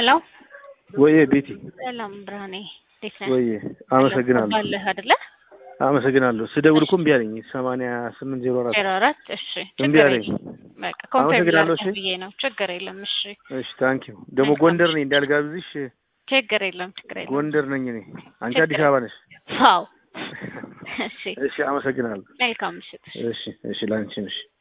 ሄሎ ወይ ቤቲ ሰላም ብርሃኔ ወይ አመሰግናለሁ አይደለ አመሰግናለሁ ስደውልኩ እምቢ አለኝ 8804 እሺ እምቢ አለኝ በቃ ኮንፈርም እሺ ብዬ ነው ችግር የለም እሺ እሺ ታንኪዩ ደግሞ ጎንደር ነኝ እንዳልጋብዝሽ ችግር የለም ጎንደር ነኝ እኔ አንቺ አዲስ አበባ ነሽ አዎ እሺ እሺ አመሰግናለሁ መልካም ምሽት እሺ ላንቺ ነሽ